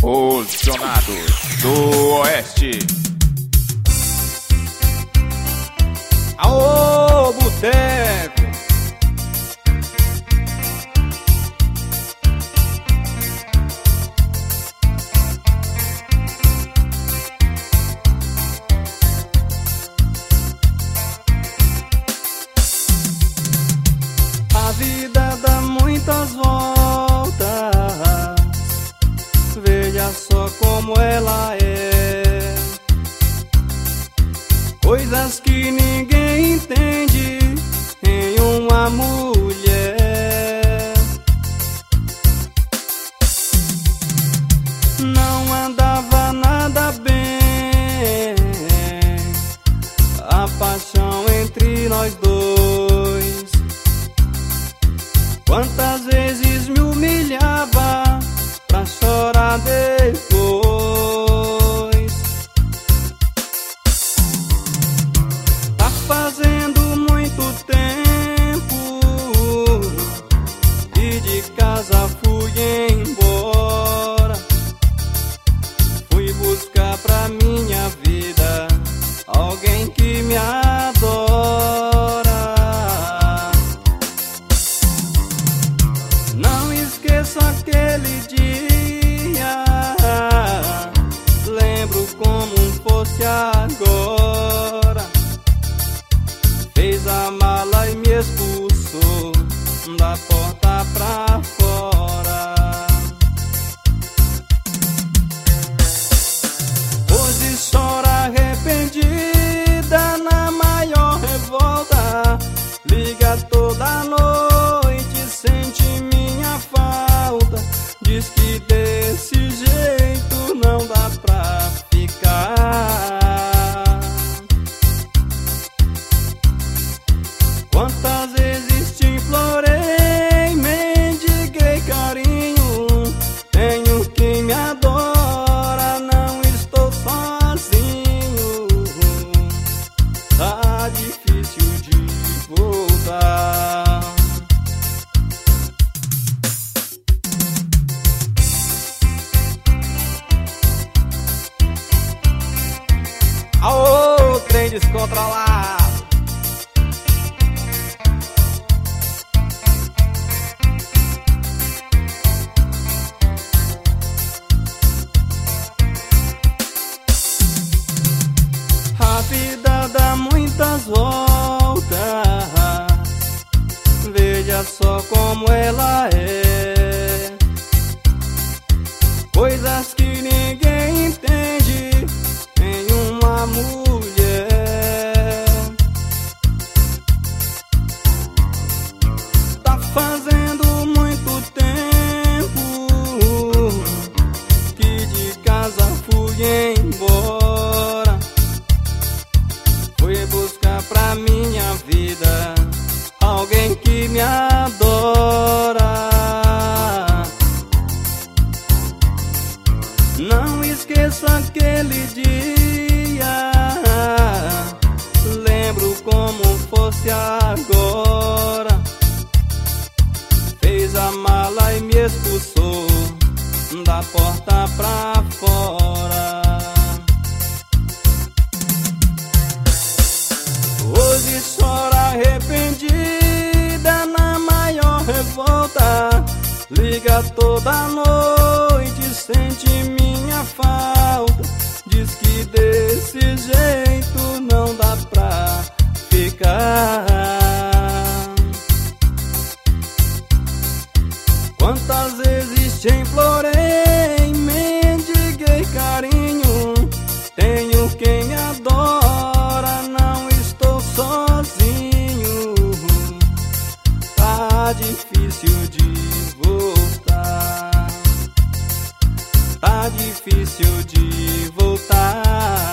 Os Jonados do Oeste. Aô, boteco! A vida dá muitas voltas, veja só como ela é. Coisas que ninguém entende em uma mulher. Não andava nada bem a paixão entre nós dois. Quantas vezes me humilhava pra chorar depois. Tá fazendo muito tempo e de casa fui embora. Fui buscar pra minha vida alguém que me adora. Não esqueça aquele dia, lembro como fosse agora. Fez a mala e me expulsou da porta pra fora. Hoje chora arrependida na maior revolta. Liga toda noite, sente minha falta. Diz que desse jeito não dá pra ficar. Quantas vezes te implorei, mendiguei carinho. Tenho quem me adora, não estou sozinho. Tá difícil de voltar. Aô, trem descontrolado! A vida dá muitas voltas, veja só como ela é. Coisas que ninguém entende em uma mulher. Tá fazendo muito tempo que de casa fui embora. Fui buscar pra minha vida alguém que me adora. Não esqueça aquele dia, lembro como fosse agora. Fez a mala e me expulsou da porta pra fora. Hoje chora arrependida na maior revolta. Liga toda noite, sente minha falta. Diz que desse jeito não dá pra ficar. Quantas vezes te implorei, mendiguei carinho. Tenho quem me adora, não estou sozinho. Tá difícil de voltar. Tá difícil de voltar.